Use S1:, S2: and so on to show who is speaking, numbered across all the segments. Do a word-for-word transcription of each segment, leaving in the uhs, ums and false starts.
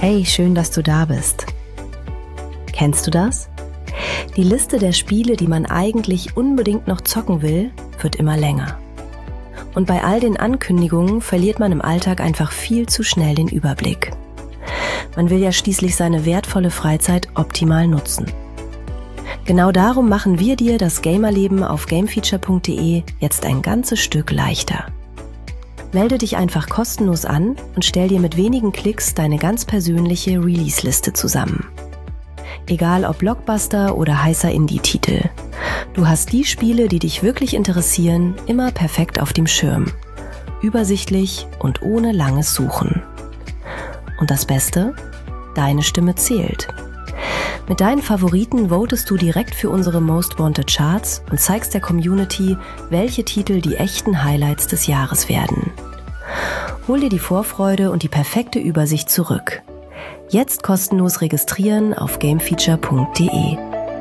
S1: Hey, schön, dass du da bist. Kennst du das? Die Liste der Spiele, die man eigentlich unbedingt noch zocken will, wird immer länger. Und bei all den Ankündigungen verliert man im Alltag einfach viel zu schnell den Überblick. Man will ja schließlich seine wertvolle Freizeit optimal nutzen. Genau darum machen wir dir das Gamerleben auf gamefeature punkt de jetzt ein ganzes Stück leichter. Melde dich einfach kostenlos an und stell dir mit wenigen Klicks deine ganz persönliche Release-Liste zusammen. Egal ob Blockbuster oder heißer Indie-Titel. Du hast die Spiele, die dich wirklich interessieren, immer perfekt auf dem Schirm. Übersichtlich und ohne langes Suchen. Und das Beste? Deine Stimme zählt. Mit deinen Favoriten votest du direkt für unsere Most Wanted Charts und zeigst der Community, welche Titel die echten Highlights des Jahres werden. Hol dir die Vorfreude und die perfekte Übersicht zurück. Jetzt kostenlos registrieren auf gamefeature punkt de.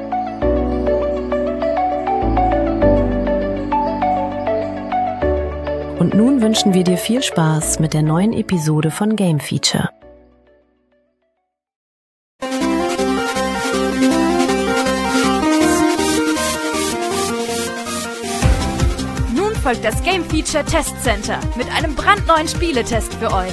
S1: Und nun wünschen wir dir viel Spaß mit der neuen Episode von Game Feature.
S2: Folgt das Game Feature Test Center mit einem brandneuen Spieletest für euch.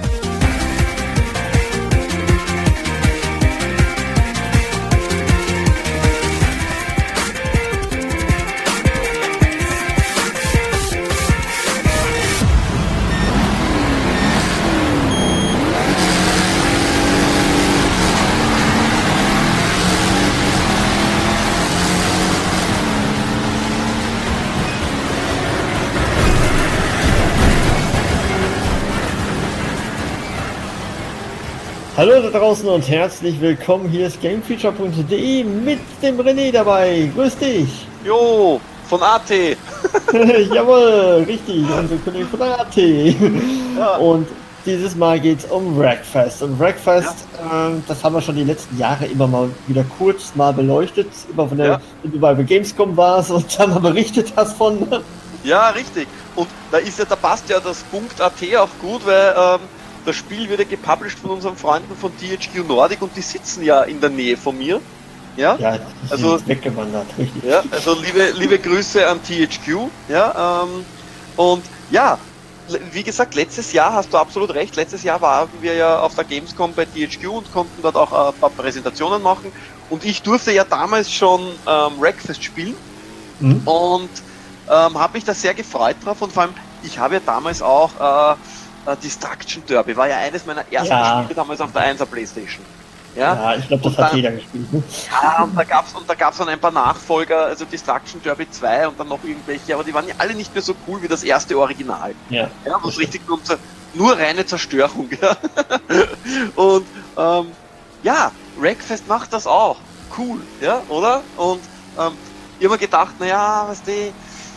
S3: Hallo da draußen und herzlich willkommen, hier ist gamefeature punkt de mit dem René dabei. Grüß dich!
S4: Jo, von A T!
S3: Jawohl, richtig, unser Kollege von A T. Ja. Und dieses Mal geht es um Wreckfest. Und Wreckfest, ja. äh, das haben wir schon die letzten Jahre immer mal wieder kurz mal beleuchtet. Immer von der, ja. wenn du bei Gamescom warst und dann mal berichtet hast von.
S4: Ja, richtig. Und da ist ja, da passt ja das Punkt A T auch gut, weil ähm, das Spiel wird ja gepublished von unseren Freunden von T H Q Nordic und die sitzen ja in der Nähe von mir. Ja,
S3: ja
S4: also
S3: weggewandert, richtig.
S4: Ja, also liebe, liebe Grüße an T H Q. Ja, ähm, und ja, wie gesagt, letztes Jahr hast du absolut recht. Letztes Jahr waren wir ja auf der Gamescom bei T H Q und konnten dort auch ein paar Präsentationen machen. Und ich durfte ja damals schon ähm, Wreckfest spielen mhm. und ähm, habe mich da sehr gefreut drauf. Und vor allem, ich habe ja damals auch äh, Destruction Derby war ja eines meiner ersten ja. Spiele damals auf der einser Playstation. Ja,
S3: ja ich glaube, das und hat dann, jeder gespielt. Ne?
S4: Ja, und da gab's und da gab's dann ein paar Nachfolger, also Destruction Derby zwei und dann noch irgendwelche, aber die waren ja alle nicht mehr so cool wie das erste Original. Ja. Ja, was richtig nur, nur reine Zerstörung. Ja. Und ähm, ja, Wreckfest macht das auch. Cool, ja, oder? Und ähm, ich habe mir gedacht, naja, was die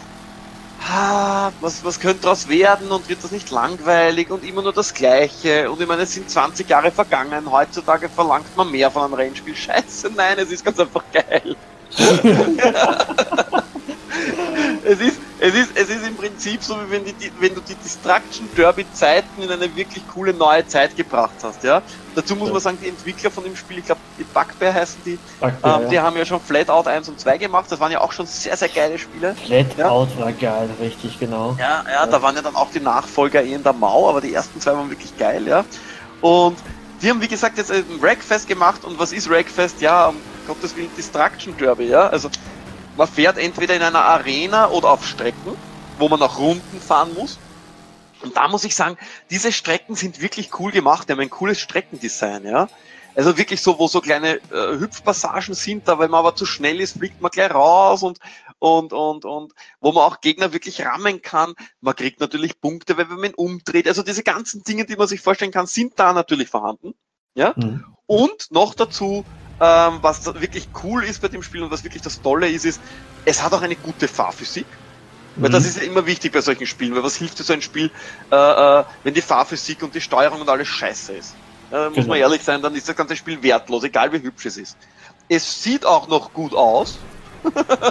S4: Was, was könnte daraus werden und wird das nicht langweilig und immer nur das Gleiche? Und ich meine, es sind zwanzig Jahre vergangen, heutzutage verlangt man mehr von einem Rennspiel. Scheiße, nein, es ist ganz einfach geil. es, ist, es, ist, es ist im Prinzip so, wie wenn, die, wenn du die Destruction Derby Zeiten in eine wirklich coole neue Zeit gebracht hast. Ja? Dazu muss man sagen, die Entwickler von dem Spiel, ich glaube, die Bugbear heißen die, Bugbear, ähm, die ja. haben ja schon Flatout eins und zwei gemacht, das waren ja auch schon sehr, sehr geile Spiele.
S3: Flatout ja? war geil, richtig, genau.
S4: Ja, ja, ja, da waren ja dann auch die Nachfolger eh in der Mau, aber die ersten zwei waren wirklich geil, ja. Und die haben, wie gesagt, jetzt ein Wreckfest gemacht und was ist Wreckfest? Ja, um Gottes Willen, Destruction Derby, ja, also man fährt entweder in einer Arena oder auf Strecken, wo man auch Runden fahren muss. Und da muss ich sagen, diese Strecken sind wirklich cool gemacht, die haben ein cooles Streckendesign, ja. Also wirklich so, wo so kleine äh, Hüpfpassagen sind, da wenn man aber zu schnell ist, fliegt man gleich raus und, und, und, und, wo man auch Gegner wirklich rammen kann. Man kriegt natürlich Punkte, wenn man ihn umdreht. Also diese ganzen Dinge, die man sich vorstellen kann, sind da natürlich vorhanden, ja. Mhm. Und noch dazu, ähm, was wirklich cool ist bei dem Spiel und was wirklich das Tolle ist, ist, es hat auch eine gute Fahrphysik. Weil mhm. das ist ja immer wichtig bei solchen Spielen, weil was hilft dir so ein Spiel, äh, äh, wenn die Fahrphysik und die Steuerung und alles scheiße ist. Äh, muss genau. man ehrlich sein, dann ist das ganze Spiel wertlos, egal wie hübsch es ist. Es sieht auch noch gut aus.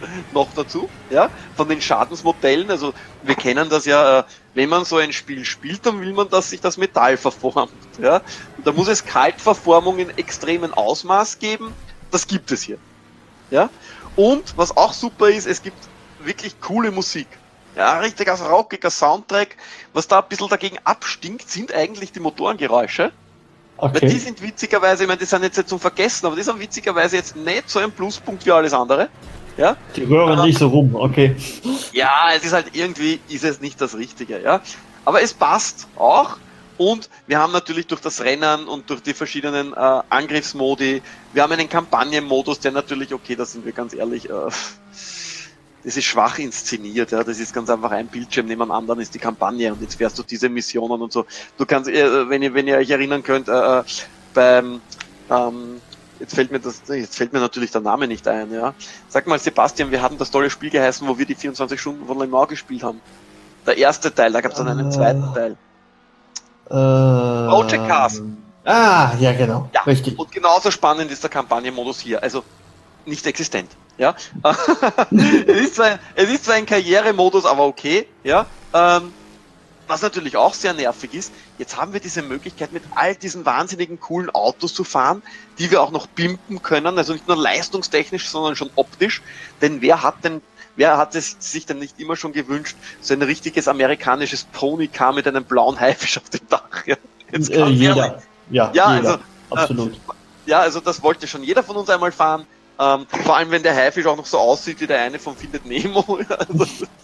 S4: noch dazu, ja, von den Schadensmodellen. Also wir kennen das ja, wenn man so ein Spiel spielt, dann will man, dass sich das Metall verformt, ja. Und da muss es Kaltverformung in extremen Ausmaß geben. Das gibt es hier, ja. Und was auch super ist, es gibt wirklich coole Musik. Ja, richtig als rockiger Soundtrack. Was da ein bisschen dagegen abstinkt, sind eigentlich die Motorengeräusche. Okay. Weil die sind witzigerweise, ich meine, die sind jetzt nicht zum Vergessen, aber die sind witzigerweise jetzt nicht so ein Pluspunkt wie alles andere. Ja?
S3: Die rühren nicht so rum, okay.
S4: Ja, es ist halt irgendwie, ist es nicht das Richtige, ja. Aber es passt auch. Und wir haben natürlich durch das Rennen und durch die verschiedenen äh, Angriffsmodi, wir haben einen Kampagnenmodus, der natürlich, okay, da sind wir ganz ehrlich, äh, das ist schwach inszeniert, ja. Das ist ganz einfach ein Bildschirm neben dem anderen ist die Kampagne und jetzt fährst du diese Missionen und so. Du kannst, äh, wenn ihr, wenn ihr euch erinnern könnt, äh, beim, ähm, jetzt fällt mir das, jetzt fällt mir natürlich der Name nicht ein, ja. Sag mal, Sebastian, wir haben das tolle Spiel geheißen, wo wir die vierundzwanzig Stunden von Le Mans gespielt haben. Der erste Teil, da gab es dann einen uh, zweiten Teil.
S3: Uh,
S4: Project Cars.
S3: Ah, ja, genau.
S4: Ja,
S3: richtig.
S4: Und genauso spannend ist der Kampagnenmodus hier. Also, nicht existent. Ja, es, ist zwar ein, es ist zwar ein Karrieremodus, aber okay, ja, ähm, was natürlich auch sehr nervig ist, jetzt haben wir diese Möglichkeit mit all diesen wahnsinnigen coolen Autos zu fahren, die wir auch noch pimpen können, also nicht nur leistungstechnisch, sondern schon optisch, denn wer hat denn, wer hat es sich denn nicht immer schon gewünscht, so ein richtiges amerikanisches Pony-Car mit einem blauen Haifisch auf dem Dach, ja,
S3: jetzt äh, jeder, ja,
S4: ja,
S3: jeder.
S4: Also,
S3: absolut.
S4: Äh, ja, also das wollte schon jeder von uns einmal fahren. Ähm, vor allem, wenn der Haifisch auch noch so aussieht wie der eine von Findet Nemo. Also,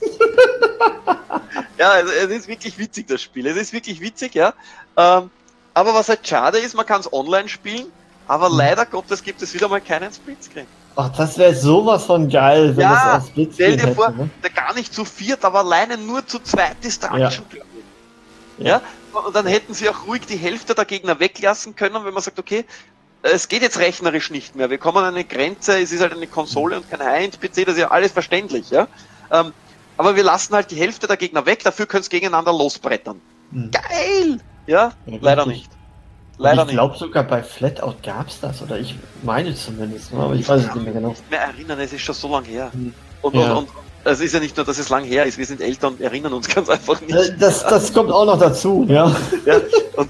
S4: ja, also, es ist wirklich witzig, das Spiel. Es ist wirklich witzig, ja. Ähm, aber was halt schade ist, man kann es online spielen, aber mhm. leider Gottes gibt es wieder mal keinen Splitscreen.
S3: Ach, das wäre sowas von geil, wenn
S4: ja,
S3: das auf Splitscreen
S4: stell dir vor,
S3: hätte, ne?
S4: der gar nicht zu viert, aber alleine nur zu zweit Destruction,
S3: ja.
S4: glaube ich. Ja. ja, und dann hätten sie auch ruhig die Hälfte der Gegner weglassen können, wenn man sagt, okay, es geht jetzt rechnerisch nicht mehr. Wir kommen an eine Grenze, es ist halt eine Konsole und kein High-End-P C, das ist ja alles verständlich, ja. Ähm, aber wir lassen halt die Hälfte der Gegner weg, dafür können es gegeneinander losbrettern. Mhm. Geil! Ja, ja leider nicht. Leider
S3: ich glaube sogar bei Flatout gab es das, oder ich meine zumindest, aber ich, ich weiß es nicht mehr genau. Ich kann mich
S4: nicht mehr erinnern, es ist schon so lange her. Mhm. Und,
S3: ja.
S4: und, und es ist ja nicht nur, dass es lang her ist, wir sind älter und erinnern uns ganz einfach nicht.
S3: Das, das kommt auch noch dazu, ja.
S4: ja und,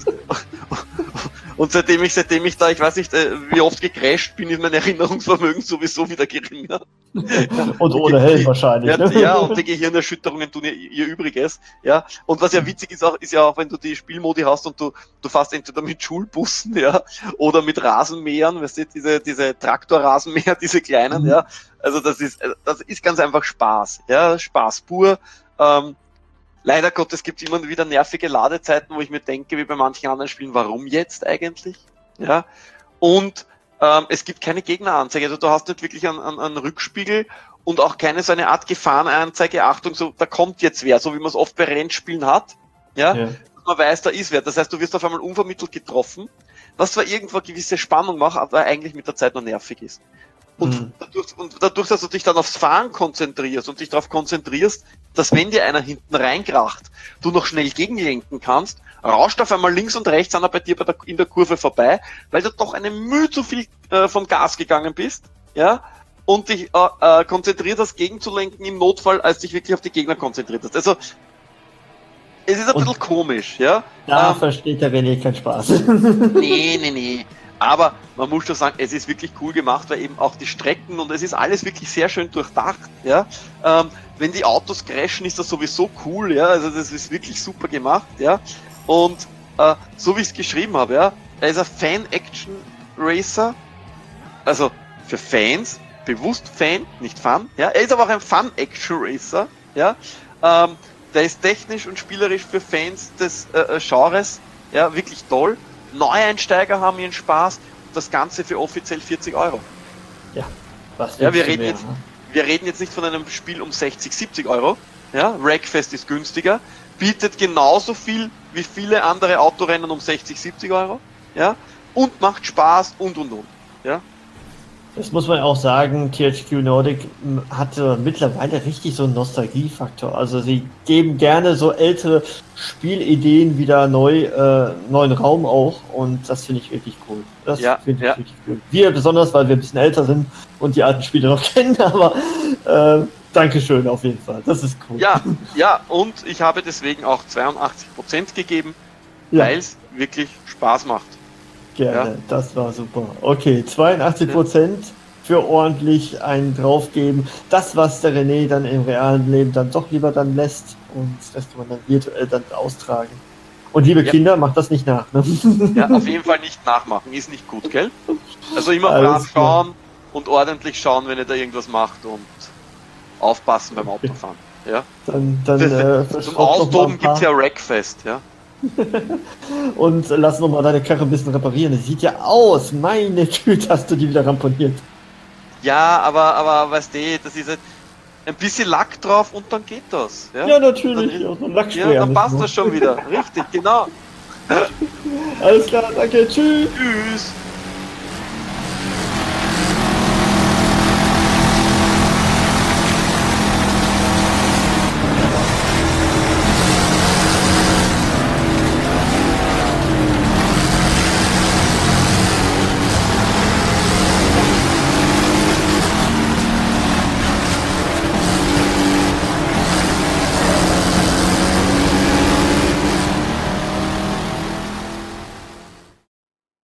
S4: Und seitdem ich, seitdem ich da, ich weiß nicht, wie oft gecrasht bin, ist mein Erinnerungsvermögen sowieso wieder geringer.
S3: Und ohne Helm wahrscheinlich.
S4: Ja,
S3: ne?
S4: ja, und die Gehirnerschütterungen tun ihr, ihr Übriges. Ja, und was ja witzig ist auch, ist ja auch, wenn du die Spielmodi hast und du, du fährst entweder mit Schulbussen, ja, oder mit Rasenmähern, weißt du, diese, diese Traktorrasenmäher, diese kleinen, mhm. ja. Also das ist, das ist ganz einfach Spaß, ja, Spaß pur. Ähm, Leider Gottes gibt es immer wieder nervige Ladezeiten, wo ich mir denke, wie bei manchen anderen Spielen, warum jetzt eigentlich? Ja. Und ähm, es gibt keine Gegneranzeige, also du hast nicht wirklich einen, einen, einen Rückspiegel und auch keine so eine Art Gefahrenanzeige, Achtung, so da kommt jetzt wer, so wie man es oft bei Rennspielen hat, ja, ja. Man weiß, da ist wer. Das heißt, du wirst auf einmal unvermittelt getroffen, was zwar irgendwo gewisse Spannung macht, aber eigentlich mit der Zeit noch nervig ist. Und, mhm. dadurch, und dadurch, dass du dich dann aufs Fahren konzentrierst und dich darauf konzentrierst, dass wenn dir einer hinten reinkracht, du noch schnell gegenlenken kannst, rauscht auf einmal links und rechts einer bei dir bei der, in der Kurve vorbei, weil du doch eine Mühe zu viel äh, vom Gas gegangen bist, ja, und dich äh, äh, konzentriert hast, gegenzulenken im Notfall, als dich wirklich auf die Gegner konzentriert hast. Also, es ist ein und bisschen komisch, ja.
S3: Da ähm, versteht der René keinen Spaß.
S4: Nee, nee, nee. Aber man muss schon sagen, es ist wirklich cool gemacht, weil eben auch die Strecken und es ist alles wirklich sehr schön durchdacht, ja. Ähm, wenn die Autos crashen, ist das sowieso cool, ja. Also das ist wirklich super gemacht, ja. Und äh, so wie ich es geschrieben habe, ja, er ist ein Fan-Action-Racer, also für Fans, bewusst Fan, nicht Fun, ja. Er ist aber auch ein Fun-Action-Racer, ja. Ähm, der ist technisch und spielerisch für Fans des äh, Genres, ja, wirklich toll. Neueinsteiger haben ihren Spaß und das Ganze für offiziell vierzig Euro.
S3: Ja, was
S4: ja wir, reden
S3: mehr,
S4: jetzt,
S3: ne?
S4: wir reden jetzt nicht von einem Spiel um sechzig, siebzig Euro. Ja, Wreckfest ist günstiger, bietet genauso viel wie viele andere Autorennen um sechzig, siebzig Euro. Ja, und macht Spaß und und und. Ja.
S3: Das muss man auch sagen, T H Q Nordic hatte mittlerweile richtig so einen Nostalgiefaktor. Also sie geben gerne so ältere Spielideen wieder neu, äh, neuen Raum auch und das finde ich wirklich cool. Das
S4: ja,
S3: finde ich
S4: ja.
S3: richtig cool. Wir besonders, weil wir ein bisschen älter sind und die alten Spiele noch kennen, aber äh, Dankeschön auf jeden Fall. Das ist cool.
S4: Ja, ja, und ich habe deswegen auch zweiundachtzig Prozent gegeben,
S3: Ja.
S4: weil es wirklich Spaß macht.
S3: Gerne,
S4: Ja.
S3: das war super. Okay, zweiundachtzig Prozent für ordentlich einen draufgeben. Das, was der René dann im realen Leben dann doch lieber dann lässt und das kann man dann virtuell dann austragen. Und liebe
S4: Ja.
S3: Kinder, macht das nicht nach. Ne?
S4: Ja, auf jeden Fall nicht nachmachen, ist nicht gut, gell? Also immer
S3: Alles
S4: brav
S3: klar.
S4: schauen und ordentlich schauen, wenn ihr da irgendwas macht und aufpassen beim Autofahren. Ja?
S3: Dann, dann äh,
S4: Zum
S3: verschraub noch mal ein
S4: Austoben
S3: paar
S4: gibt's ja Wreckfest, ja?
S3: und lass noch mal deine Karre ein bisschen reparieren. Das sieht ja aus. Meine Güte, hast du die wieder ramponiert.
S4: Ja, aber, aber weißt du, das ist halt ein bisschen Lack drauf und dann geht das. Ja,
S3: Ja, natürlich.
S4: Dann,
S3: Auch so ein Lackspray
S4: ja, dann
S3: nicht
S4: passt
S3: nur.
S4: das schon wieder. Richtig, genau.
S3: Alles klar, danke. Tschüss.
S4: Tschüss.